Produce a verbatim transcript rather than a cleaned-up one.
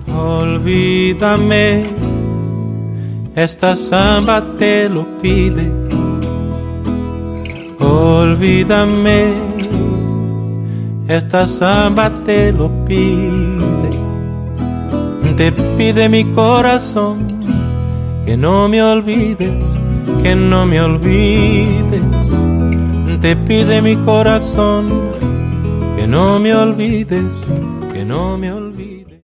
Olvídame, esta samba te lo pide. Olvídame, esta samba te lo pide. Te pide mi corazón que no me olvides, que no me olvides. Te pide mi corazón que no me olvides, que no me olvides.